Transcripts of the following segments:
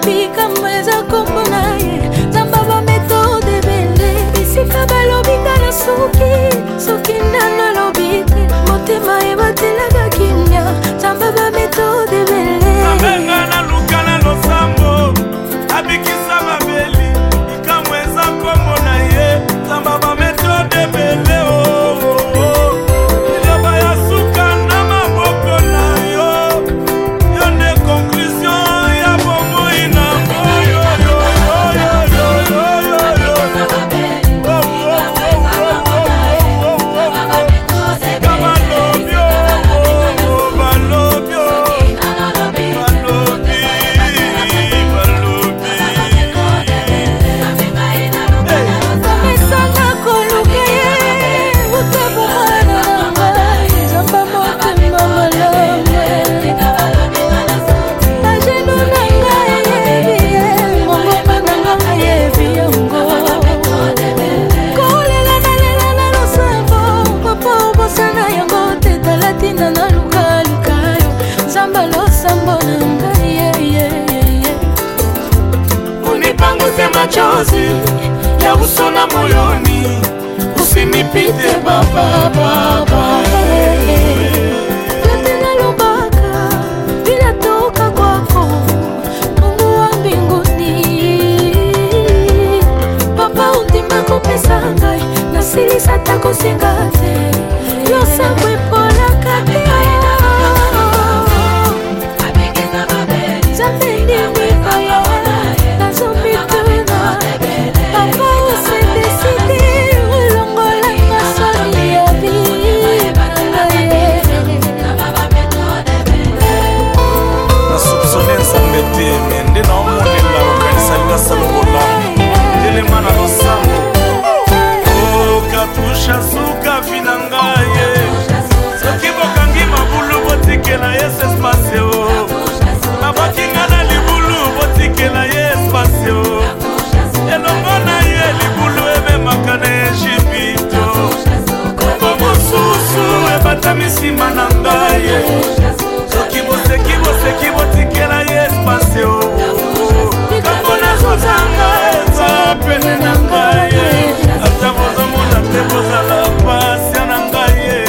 bika mweza kombo na ye zamba ba metode bele bisika balobinga na soki nana lobite motema ebatelaka kimia zamba ba metode bele abenga na luka na losambo abikisa mabeli bika mweza kombo na ye zamba ba metode bele machozi ya usona moyoni usinipite baba yote nalobaka vinatoka kwako Mungu wa mbinguni papa undima kopesa ngai nasilisa takosenga te yosabwe pola kate misima na ngaye soki boseki botikela ye espace o kapona zozanga eza pene na ngaye ata bozomona te bozala pasi na ngaye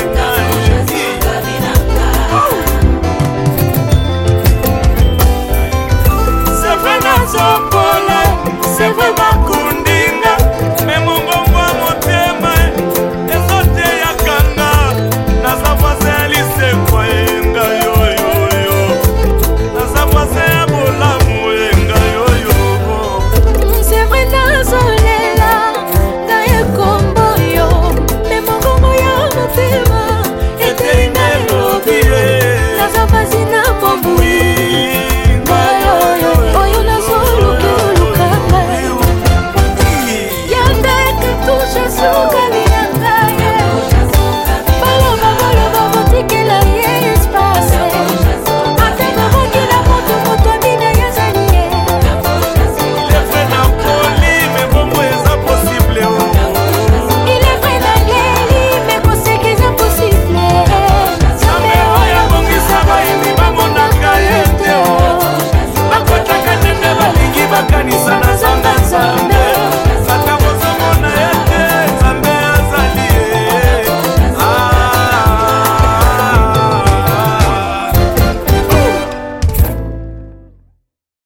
sefe nazopola sefe